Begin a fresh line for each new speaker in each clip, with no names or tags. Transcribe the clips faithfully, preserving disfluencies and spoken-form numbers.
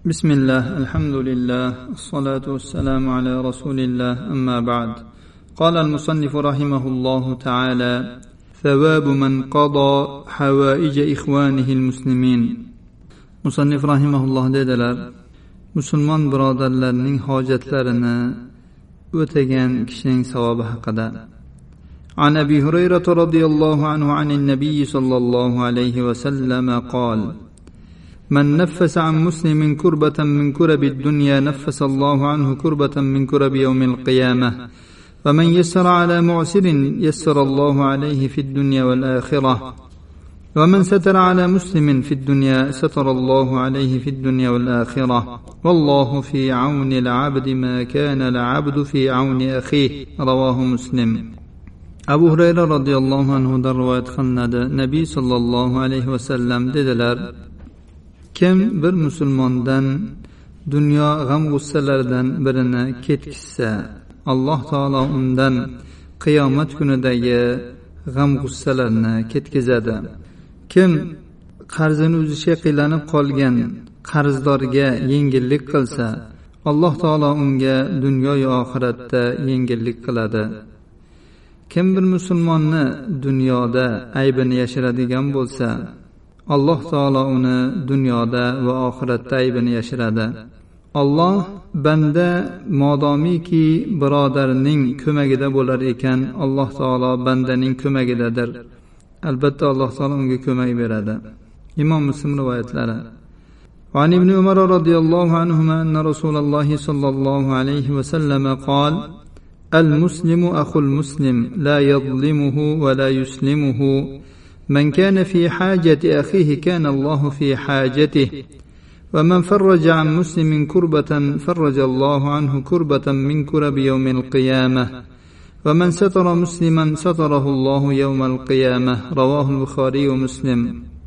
بسم الله الحمد لله الصلاة والسلام على رسول الله أما بعد. قال المصنف رحمه الله تعالى: ثواب من قضى حوائج إخوانه المسلمين. مصنف رحمه الله dediler: musulmon birodarlarning hojatlarini o'tagan kishining savobi haqida. عن أبي هريرة رضي الله عنه عن النبي صلى الله عليه وسلم قال: من نفس عن مسلم كربة من كرب الدنيا نفس الله عنه كربة من كرب يوم القيامة، ومن يسر على معسر يسر الله عليه في الدنيا والآخرة، ومن ستر على مسلم في الدنيا ستر الله عليه في الدنيا والآخرة، والله في عون العبد ما كان العبد في عون أخيه. رواه مسلم. Abu Hurayra radhiyallohu anhudan rivoyat qilinadi. Nabiy sallallohu alayhi vasallam dedilar: kim bir musulmondan dunyo g'am g'ussalaridan birini ketkizsa, Alloh taolo undan qiyomat kunidagi g'am g'ussalarni ketkizadi. Kim qarzini uzishga qiynalib qolgan qarzdorga yengillik qilsa, Alloh taolo unga dunyo va oxiratda yengillik qiladi. Kim bir musulmonni dunyoda aybini yashiradigan bo'lsa, Alloh taolo uni dunyoda va oxiratda aybini yashiradi. Alloh banda modomiki birodarining ko'magida bo'lar ekan, Alloh taolo bandaning ko'magidadir. Albatta Alloh taolo unga ko'mak beradi. Imom Muslim rivoyatlari. وعن ابن عمر رضي الله عنهما أن رسول الله صلى الله عليه وسلم قال: المسلم أخو المسلم لا يظلمه ولا يسلمه، من كان في حاجة أخيه كان الله في حاجته، ومن فرج عن مسلم كربة فرج الله عنه كربة من كرب يوم القيامة، ومن ستر مسلما ستره الله يوم القيامة. رواه البخاري ومسلم.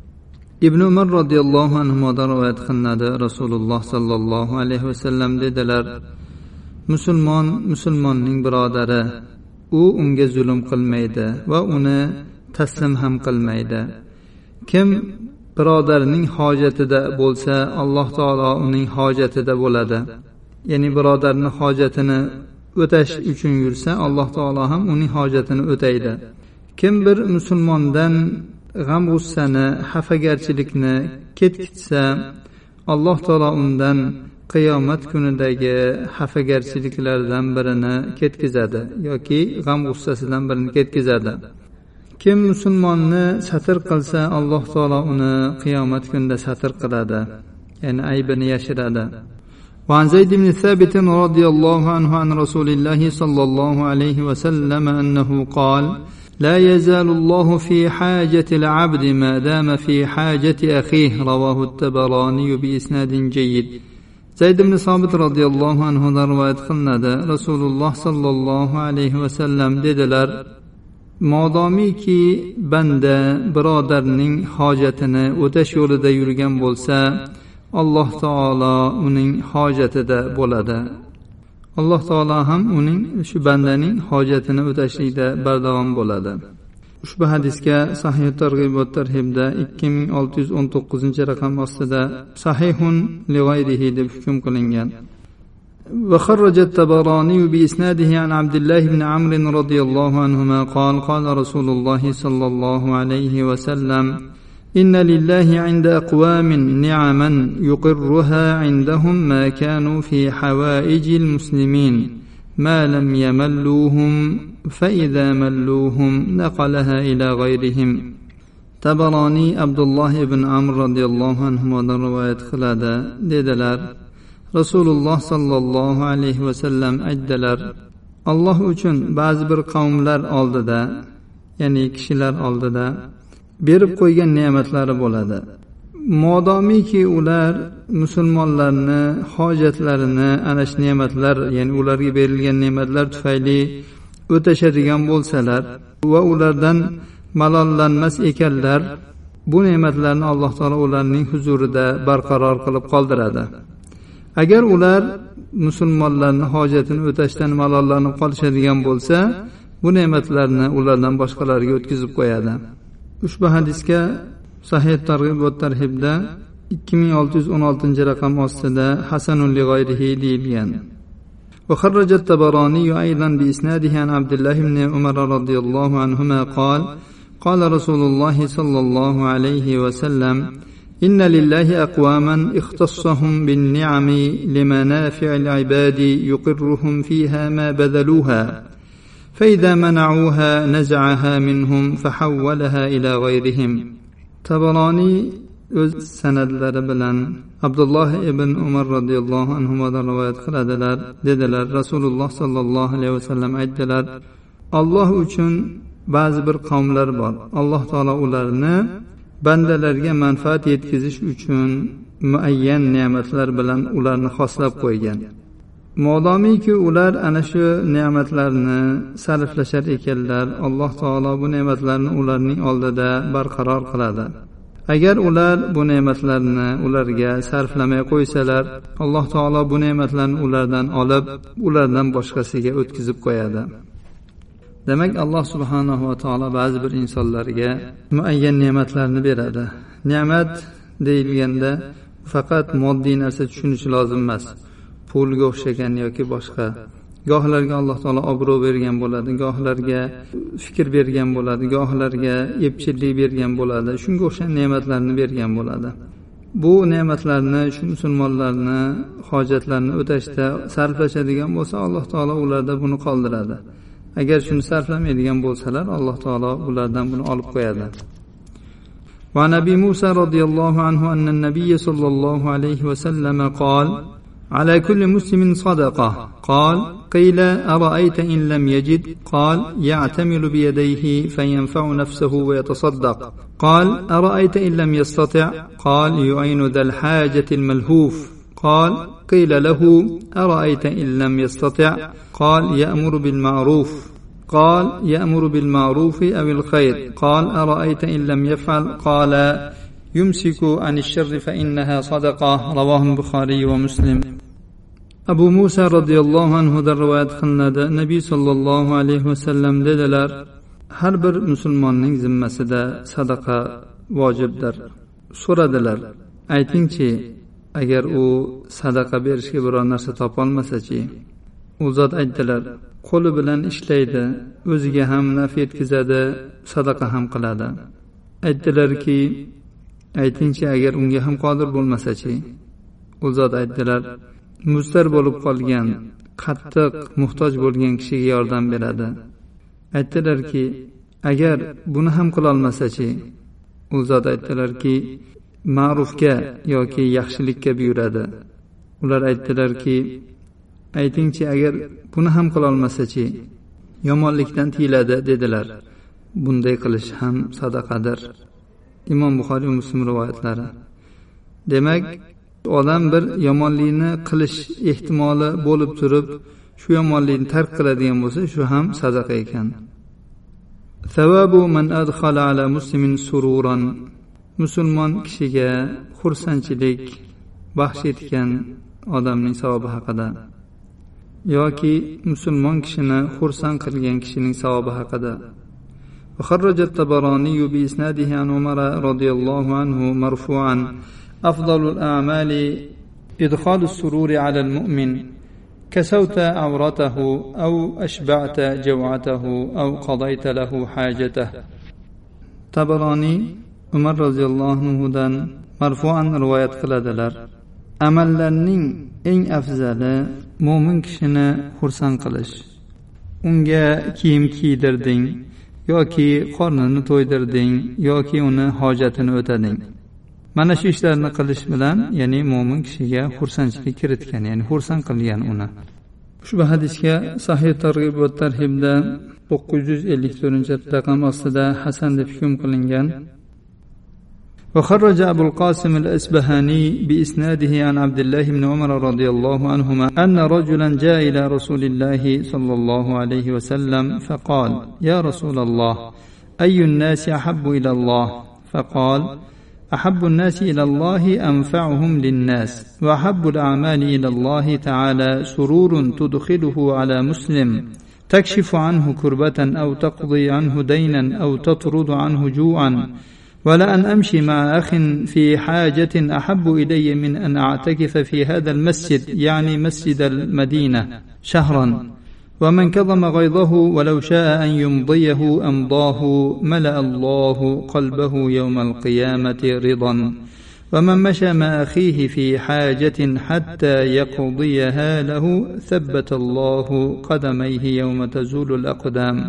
ابن عمر رضي الله عنهما روايت qilinadi. Rasululloh sallallohu alayhi vasallam dedilar: musulmon musulmonning birodari, u unga zulm qilmaydi va uni taslim ham qilmaydi. Kim birodarining hojatida bo'lsa, Alloh taolo uning hojatida bo'ladi. Ya'ni birodarning hojatini o'tash uchun yursa, Alloh taolo ham uning hojatini o'taydi. Kim bir musulmondan g'am g'ussani, xafagarchilikni ketkizsa, Alloh taolo undan qiyomat kunidagi xafagarchiliklardan birini ketkizadi yoki g'am g'ussasidan birini ketkizadi. Kim musulmonni satr qilsa, Alloh taolo uni qiyomat kunida satr qiladi, ya'ni aybini yashiradi. وعن زيد بن ثابت رضي الله عنه عن رسول الله صلى الله عليه وسلم أنه قال: لا يزال الله في حاجة العبد ما دام في حاجة أخيه. رواه الطبراني بإسناد جيد. Zayd ibn Sobit radhiyallohu anhudan rivoyat qilinadi. Rasululloh sallallohu alayhi vasallam dedilar: modomiki banda birodarning hojatini o'tash yo'lida yurgan bo'lsa, Alloh taolo uning hojatida bo'ladi. Alloh taolo ham uning shu bandaning hojatini o'tashlikda bardavom bo'ladi. Ushbu hadisga Sahih Targ'ib va Tarhibda ikki ming olti yuz o'n to'qqizinchi raqam ostida sahihun li g'ayrihi deb hukm qilingan. وخرج الطبراني بإسناده عن عبد الله بن عمرو رضي الله عنهما قال: قال رسول الله صلى الله عليه وسلم: إن لله عند أقوام نعما يقرها عندهم ما كانوا في حوائج المسلمين ما لم يملوهم، فإذا ملوهم نقلها إلى غيرهم. Tabarani Abdullah ibn Amr radhiyallohu anhudan rivoyat qiladi. Dedilar: Rasululloh sallallohu alayhi vasallam aytdilar: Alloh uchun ba'zi bir qavmlar oldida, ya'ni kishilar oldida berib qo'ygan ne'matlari bo'ladi. Modomiki ular musulmonlarni hojatlarini ana shu ne'matlar, ya'ni ularga berilgan ne'matlar tufayli o'tashadigan bo'lsalar va ulardan malollanmas ekanlar, bu ne'matlarni Alloh taolo ularning huzurida barqaror qilib qoldiradi. Agar ular musulmonlarning hojatini o'tashdan malollanib qolishadigan bo'lsa, bu ne'matlarni ulardan boshqalarga o'tkazib qo'yadi. Ushbu hadisga Sahih Targ'ib va Tarhibda ikki ming olti yuz o'n oltinchi raqam ostida hasanun li g'ayrihi deyilgan. وخرج الطبراني أيضا بإسناده عن عبد الله بن عمر رضي الله عنهما قال قال رسول الله صلى الله عليه وسلم إن لله أقواما اختصهم بالنعم لمنافع العباد يقرهم فيها ما بذلوها فإذا منعوها نزعها منهم فحولها إلى غيرهم. طبراني o'z sanadlari bilan Abdulloh ibn Umar radhiyallohu anhudan rivoyat qiladilar. Dedilar, Rasululloh sallallohu alayhi vasallam aytdilar, Alloh uchun ba'zi bir qavmlar bor. Alloh taolo ularni bandalarga manfaat yetkazish uchun muayyan ne'matlar bilan ularni xoslab qo'ygan. Modomiki ular ana shu ne'matlarni sarflashar ekanlar, Alloh taolo bu ne'matlarni ularning oldida barqaror qiladi. Agar ular bu ne'matlarni ularga sarflamay qo'ysalar, Alloh taolo bu ne'matlarni ulardan olib, ulardan boshqasiga o'tkazib qo'yadi. Demak, Alloh subhanahu va taolo ba'zi bir insonlarga muayyan ne'matlarni beradi. Ne'mat deyilganda faqat moddiy narsa tushunish lozim emas. Pulga o'xshagan yoki boshqa. Gohlarga Alloh taolo obro' bergan bo'ladi, gohlarga fikr bergan bo'ladi, gohlarga epchillik bergan bo'ladi. Shunga o'xshagan ne'matlarni bergan bo'ladi. Bu ne'matlarni shu musulmonlarni hojatlarini o'tashda sarflashadigan bo'lsa, Alloh taolo ularda buni qoldiradi. Agar shuni sarflamaydigan bo'lsalar, Alloh taolo ulardan buni olib qo'yadi. Va Nabi Musa radhiyallohu anhu anna an-nabiy sallallohu alayhi va sallam qol على كل مسلم صدقة. قال قيل أرأيت إن لم يجد؟ قال يعتمل بيديه فينفع نفسه ويتصدق. قال أرأيت إن لم يستطع؟ قال يعين ذا الحاجة الملهوف. قال قيل له أرأيت إن لم يستطع؟ قال يأمر بالمعروف. قال يأمر بالمعروف أو الخير. قال أرأيت إن لم يفعل؟ قال يمسك عن الشر فإنها صدقة. رواه البخاري ومسلم. Abu Musa radhiyallohu anhu da rivoyat qilinadi. Nabiy sallallohu alayhi vasallam dedilar, har bir musulmonning zimmasida sadaqa vojibdir. So'radilar, aytingchi, agar u sadaqa berishga biror narsa topolmasa-chi? U zot aytdilar, qo'li bilan ishlaydi, o'ziga ham naf yetkazadi, sadaqa ham qiladi. Aytdilarki, aytingchi, agar unga ham qodir bo'lmasa-chi? U zot aytdilar, mustar bo'lib qolgan, qattiq muhtoj bo'lgan kishiga yordam beradi. Aytdilarki, agar buni ham qila olmasa-chi? U zot aytdilarki, ma'rufga yoki yaxshilikka buyuradi. Ular aytdilarki, aytingchi, agar buni ham qila olmasa-chi? Yomonlikdan tiyiladi dedilar. Bunday qilish ham sadaqadir. Imom Buxoriy va Muslim rivoyatlari. Demak, odam bir yomonlikni qilish ehtimoli bo'lib turib, shu yomonlikni tark qiladigan bo'lsa, shu ham sadaqa ekan. Savabu man adkhala ala muslimin sururan. Musulmon kishiga xursandchilik baxsh etgan odamning savobi haqida yoki musulmon kishini xursand qilgan kishining savobi haqida. وخرج الطبراني بإسناده عن عمر رضي الله عنه مرفوعا أفضل الأعمال إدخال السرور على المؤمن كسوت عورته أو أشبعت جوعته أو قضيت له حاجته. طبراني عمر رضي الله عنه دان مرفوعا رواية قلدلر. amallarning eng afzali mo'min kishini xursand qilish. Unga kiyim kiydirding yoki qornini to'ydirding yoki uni hojatini o'tading. Mana shu ishlarni qilish bilan, ya'ni mo'min kishiga xursandchilik kiritgan, ya'ni xursand qilgan uni. Ushbu hadisga Sahih Targ'ib va Tarhibda to'qqiz yuz ellik to'rtinchi raqam ostida hasan deb hukm qilingan. وخرج أبو القاسم الأسبهاني بإسناده عن عبد الله بن عمر رضي الله عنهما أن رجلا جاء إلى رسول الله صلى الله عليه وسلم فقال يا رسول الله أي الناس أحب إلى الله؟ فقال أحب الناس إلى الله أنفعهم للناس، وأحب الأعمال إلى الله تعالى سرور تدخله على مسلم تكشف عنه كربة أو تقضي عنه دينا أو تطرد عنه جوعا ولأن أمشي مع أخ في حاجة أحب إلي من أن أعتكف في هذا المسجد يعني مسجد المدينة شهرا ومن كظم غيظه ولو شاء أن يمضيه أمضاه ملأ الله قلبه يوم القيامة رضا ومن مشى مع أخيه في حاجة حتى يقضيها له ثبت الله قدميه يوم تزول الأقدام.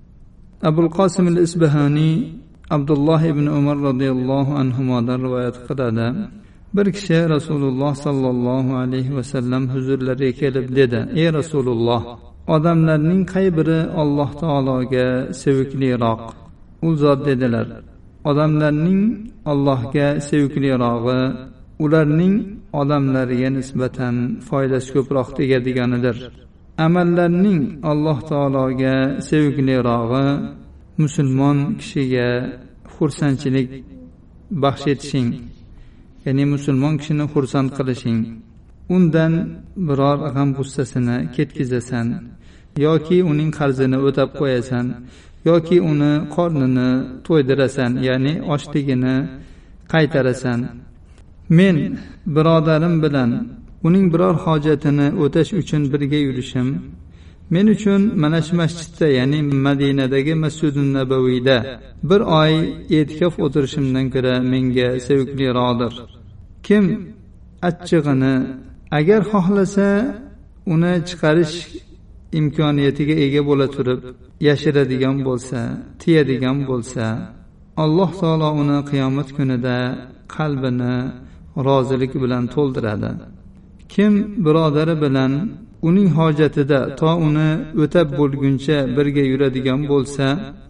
أبو القاسم الإسبهاني Abdullah ibn Umar radhiyallohu anhudan rivoyat qiladi. Bir kishi Rasululloh sallallohu alayhi va sallam huzurlariga kelib dedi: "Ey Rasululloh, odamlarning qay biri Alloh taologa sevikliroq?" U zot dedilar: "Odamlarning Allohga seviklirog'i ularning odamlariga nisbatan foydasi ko'proq tegadiganidir. Amallarning Alloh taologa seviklirog'i musulmon kishiga xursandchilik baxsh etishing, ya'ni musulmon kishini xursand qilishing, undan biror g'am g'ussasini ketkizasan yoki uning qarzini o'tab qo'yasan yoki uni qornini to'ydirasan, ya'ni ochligini qaytarasan. Men birodarim bilan uning biror hojatini o'tash uchun birga yurishim men uchun mana shu masjidda, ya'ni Madinadagi Masjidun Nabaviyda bir oy e'tikof o'tirishimdan ko'ra menga sevikliroqdir. Kim achchig'ini agar xohlasa uni chiqarish imkoniyatiga ega bo'la turib yashiradigan bo'lsa, tiyadigan bo'lsa, Alloh taolo uni qiyomat kunida qalbini rozilik bilan to'ldiradi. Kim birodari bilan uning hojatida to uni o'tab bo'lguncha birga yuradigan bo'lsa,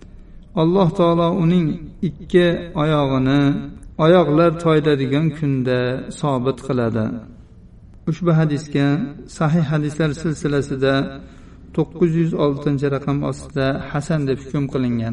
Alloh taolo uning ikki oyog'ini oyoqlar toyladigan kunda sobit qiladi. Ushbu hadisga sahih hadislar silsilasida to'qqiz yuz oltinchi raqam ostida hasan deb hukm qilingan.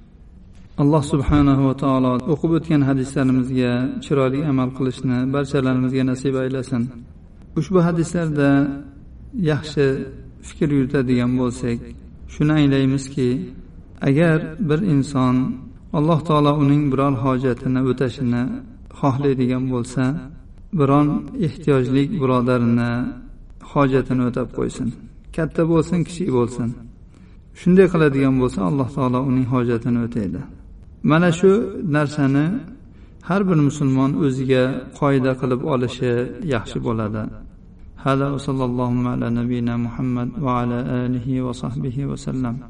Alloh subhanahu va taolo o'qib o'tgan hadislarimizga chiroyli amal qilishni barchalarimizga nasib aylasin. Ushbu hadislarda yaxshi fikr yuritadigan bo'lsak, shuni anglaymizki, agar bir inson Alloh taolo uning biror hojatini o'tashini xohlaydigan bo'lsa, biron ehtiyojli birodarini hojatini o'tab qo'ysin. Katta bo'lsin, kichik bo'lsin. Shunday qiladigan bo'lsa, Alloh taolo uning hojatini o'taydi. Mana shu narsani har bir musulmon o'ziga qoida qilib olishi yaxshi bo'ladi. Hada va sallallohu ala nabiyina Muhammad va ala alihi va sahbihi va sallam.